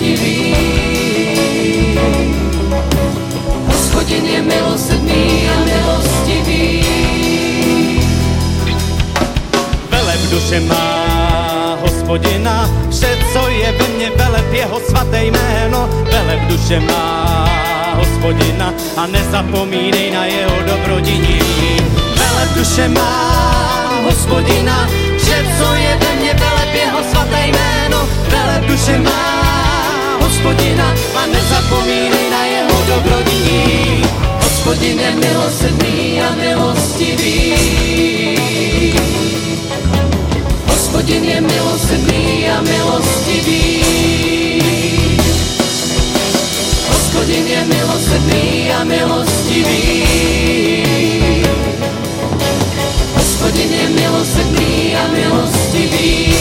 milostivý. Hospodin je milosrdný a milostivý. Veleb duše má Hospodina, vše, co je ve mně, veleb jeho svaté jméno. Veleb duše má Hospodina a nezapomínej na jeho dobrodiní. Veleb duše má Hospodina, vše, co je ve mně, veleb jeho svaté jméno. Veleb duše má Hospodina a nezapomínej na jeho dobrodiní. Hospodin je milosrdný a milostivý. Hospodin je milosrdný a milostivý. Hospodin je milosrdný a milostivý. Hospodin je milosrdný a milostivý.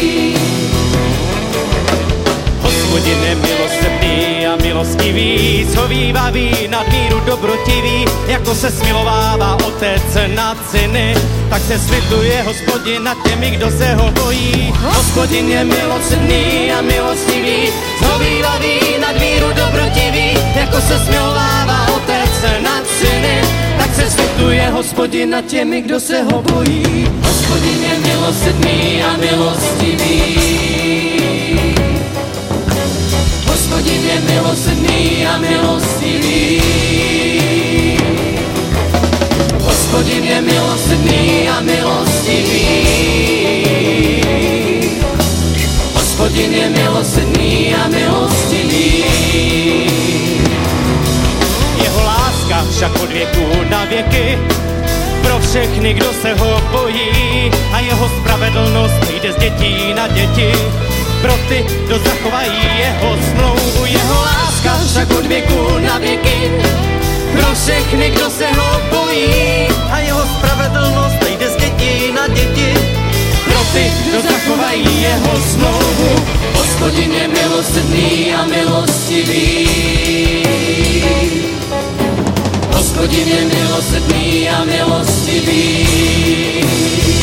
Hospodin je milosrdný a milostivý, shovívavý, nadmíru dobrotivý, jako se smilovává otec nad syny, tak se světluje Hospodin nad těmi, kdo se ho bojí. Hospodin je milosrdný a milostivý, shovívavý, nadmíru dobrotivý, jako se smilovává otec nad syny, tak se světluje Hospodin nad těmi, kdo se ho bojí. Hospodin je milosrdný a milostivý. Hospodin je milosrdný a milostivý. Hospodin je milosrdný a milostivý. Hospodin je milosrdný a milostivý. Jeho láska však od věku na věky, pro všechny, kdo se ho bojí, a jeho spravedlnost jde z dětí na děti, pro ty, kdo zachovají jeho smlouvu. Jeho láska však od věku na věky, pro všechny, kdo se ho bojí, a jeho spravedlnost jde z dětí na děti, pro ty, kdo zachovají jeho smlouvu. Hospodin je milosrdný a milostivý. Hospodin je milosrdný a milostivý.